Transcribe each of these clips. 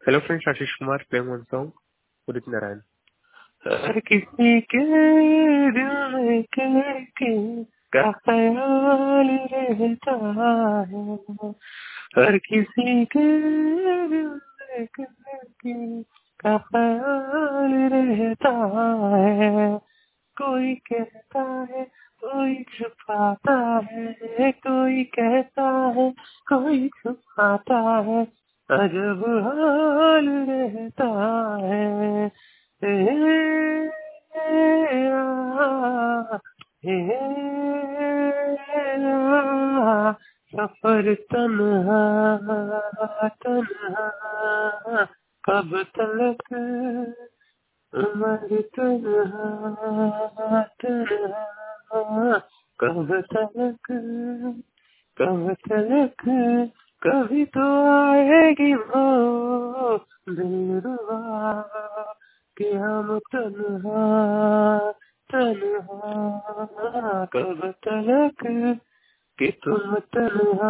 Hello friends, Ashish Kumar playing one song Udit Narayan. हर किसी के दिल में एक लड़की का ख्याल रहता है। हर किसी के दिल में एक लड़की का ख्याल रहता है। कोई कहता है, कोई छुपाता है, कोई कहता है, कोई छुपाता है। अजब हाल रहता है। ए, आ, ए, आ, सफर तन्हा तन्हा कब तक उम्र तन्हा तन्हा कब तक कब तक। कभी तो आएगी वो दिलरुबा कि हम तन्हा तन्हा कब तक कि तुम तन्हा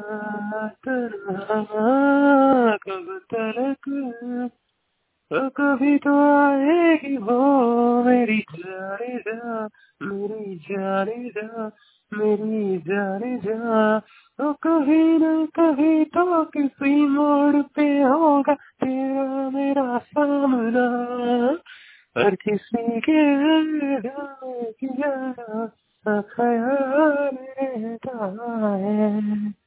तन्हा कब तक। तो कभी तो आएगी वो मेरी जाने जा, मेरी जाने जा, मेरी जाने जा। तो कभी न कभी तो किसी मोड़ पे होगा तेरा मेरा सामना। हर किसी के दिल में किया सा ख्याल रहता है।